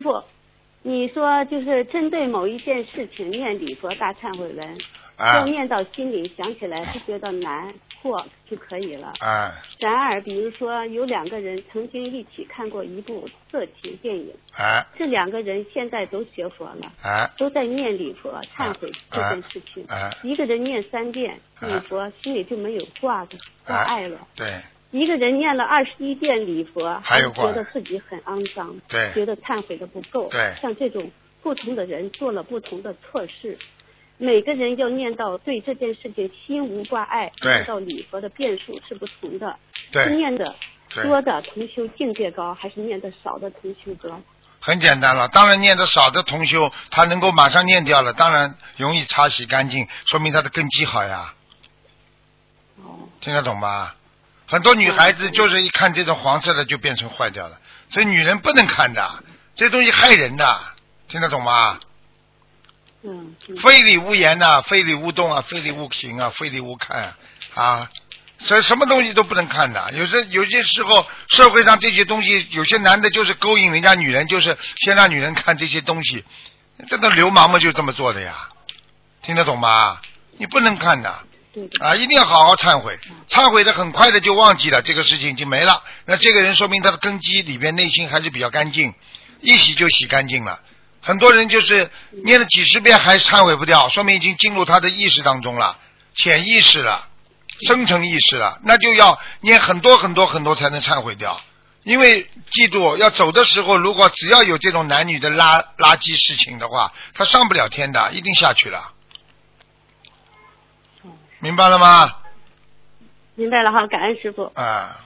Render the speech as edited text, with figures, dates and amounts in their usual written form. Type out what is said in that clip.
傅，你说就是针对某一件事情念礼佛大忏悔文，要念到心里，想起来不觉得难过就可以了。然而，比如说有2个人曾经一起看过一部色情电影，这2个人现在都学佛了，都在念礼佛忏悔这件事情。一个人念3遍礼佛，心里就没有挂碍了。 对。 一个人念了21遍礼佛， 还有觉得自己很肮脏， 对， 觉得忏悔的不够。 对， 像这种不同的人做了不同的错事，每个人要念到对这件事情心无挂碍，念到礼佛的遍数是不同的。 对， 是念的多的同修境界高，还是念的少的同修高？ 很简单了，当然念的少的同修，他能够马上念掉了，当然容易擦洗干净，说明他的根基好呀。听得懂吗？很多女孩子就是一看这种黄色的就变成坏掉了，所以女人不能看的，这东西害人的，听得懂吗？非礼勿言呐，非礼勿动啊，非礼勿行啊，非礼勿看啊，所以什么东西都不能看的。有些时候社会上这些东西，有些男的就是勾引人家女人，就是先让女人看这些东西，这种流氓们就这么做的呀，听得懂吗？你不能看的。一定要好好忏悔，忏悔的很快的就忘记了，这个事情就没了。那这个人说明他的根基里边内心还是比较干净，一洗就洗干净了。很多人就是念了几十遍还忏悔不掉，说明已经进入他的意识当中了，潜意识了，深层意识了，那就要念很多很多很多才能忏悔掉。因为记住，要走的时候，如果只要有这种男女的垃圾事情的话，他上不了天的，一定下去了。明白了吗？ 明白了哈，感恩师父。